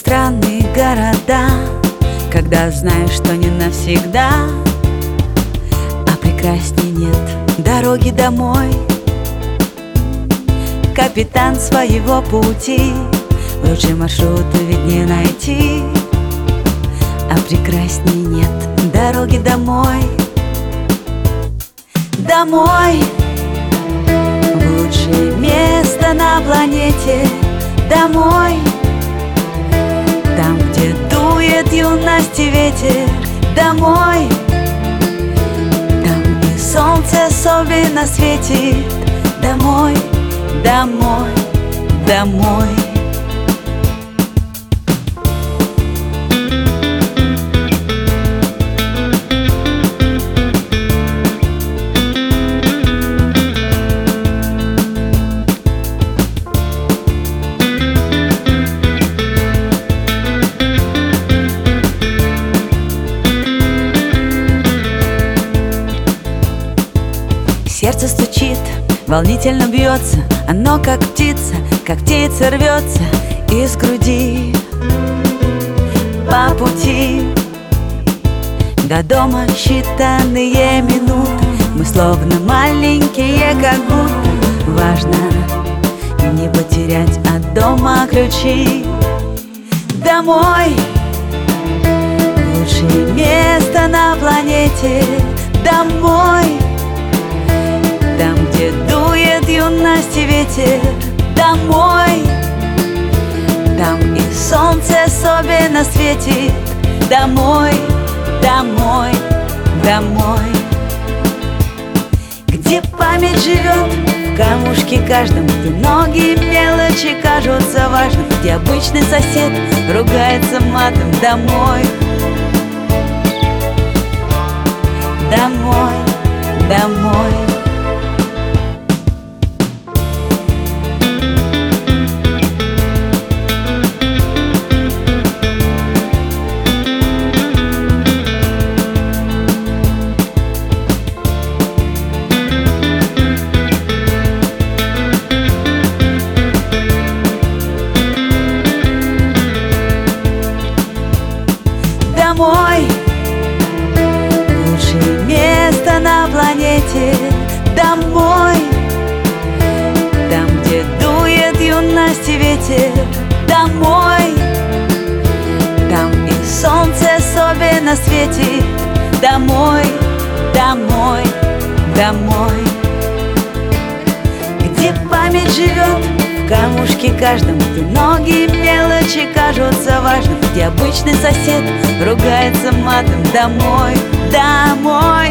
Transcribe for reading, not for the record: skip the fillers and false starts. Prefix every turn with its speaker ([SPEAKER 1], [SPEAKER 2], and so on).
[SPEAKER 1] странные города, когда знаешь, что не навсегда, а прекрасней нет дороги домой. Капитан своего пути, лучший маршрут ведь не найти, а прекрасней нет дороги домой. Домой, в лучшее место на планете. Домой, там, где дует юности ветер. Домой, там и солнце особенно светит. Домой, домой, домой. Сердце стучит, волнительно бьется, оно как птица рвется из груди. По пути до дома считанные минуты, мы словно маленькие, как будто важно не потерять от дома ключи. Домой, лучшее место на планете. Домой, там, где дует юности ветер. Домой, там и солнце особенно светит. Домой, домой, домой. Где память живет в камушке каждом, где многие мелочи кажутся важным, где обычный сосед ругается матом. Домой, домой, домой. Домой, лучшее место на планете. Домой, там, где дует юности ветер. Домой, там и солнце особенно светит. Домой, домой, домой. Где память живет в камушке каждом, где многие мелочи кажутся важным, где обычный сосед ругается матом. Домой, домой.